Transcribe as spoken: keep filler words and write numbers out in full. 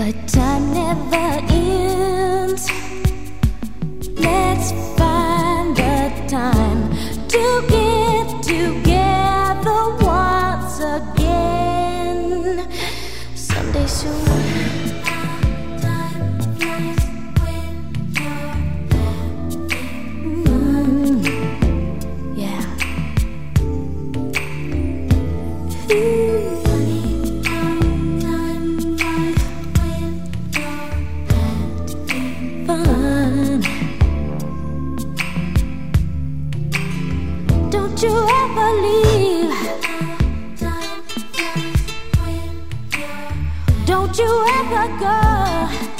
but time never ends. Let's find the time to get together once again. Someday soon. Mm, yeah. Fun. Don't you ever leave. Don't you ever go.